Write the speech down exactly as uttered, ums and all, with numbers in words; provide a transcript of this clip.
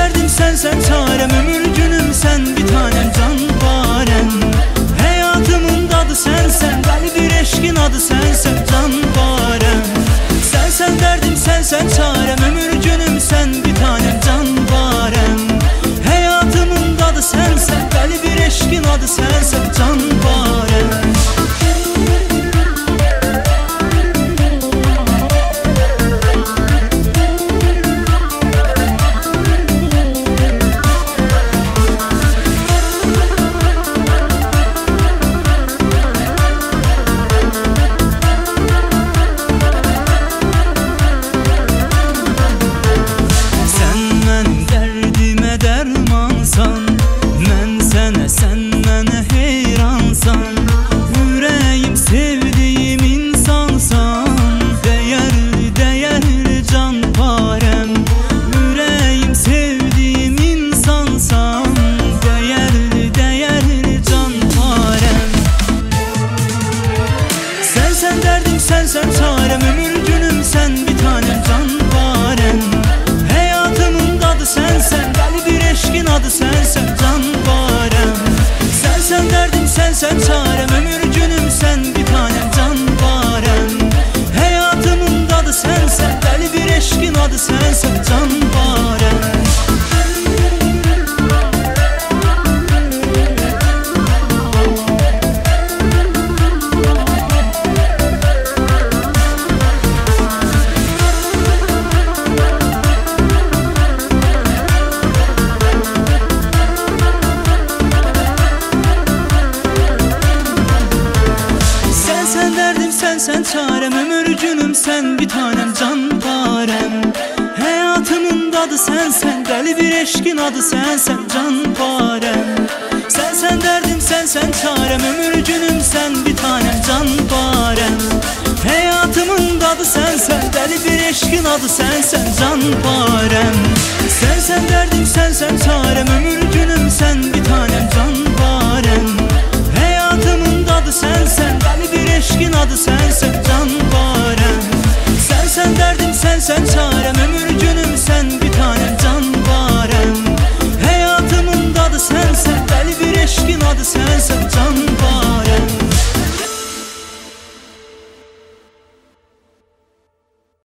derdim sen, sen çarem, ömür günüm sen, bir tanem can barem. Hayatımın adı sen, sen, deli bir eşkin adı sen, sen can barem. Sen sen derdim sen, sen çarem, ömür günüm sen, bir tanem can barem. Hayatımın adı sen, sen, deli bir eşkin adı sen, sen can barem. Mən sənə, sən mənə heyransan. Ürəyim sevdiyim insansan. Dəyərli, dəyərli can barəm. Ürəyim sevdiyim insansan. Dəyərli, dəyərli can barəm. Sən sən derdim sen, sen çarem, ömür günüm sen, bir tanem can barəm. Hayatımın adı sen, sen, deli bir eşkin adı sen, sen can barem. Sen sen derdim sen, sen çarem, ömür günüm sen, bir tanem can barem. Hayatımın adı sen, sen, deli bir eşkin adı sen, sen can barem. Sen sen çarem, ömür günüm sen, bir tanem can barem. Hayatımın adı sen, sen, deli bir eşkin adı sen, sen can barem. Sen sen derdim sen, sen çarem, ömür günüm sen, bir tanem can barem. Hayatımın adı sen, sen, deli bir eşkin adı sen, sen can barem. Sen sen derdim sen, sen çarem, ömür günüm sen, bir tanem can barem. Hayatımın adı sen, sen, deli bir eşkin adı sen, sen can barem. Sen sen derdim sen, sen çarem, ömür günüm sen, bir tanem can barem. Hayatımın adı sen, sen, deli bir eşkin adı sen, sen can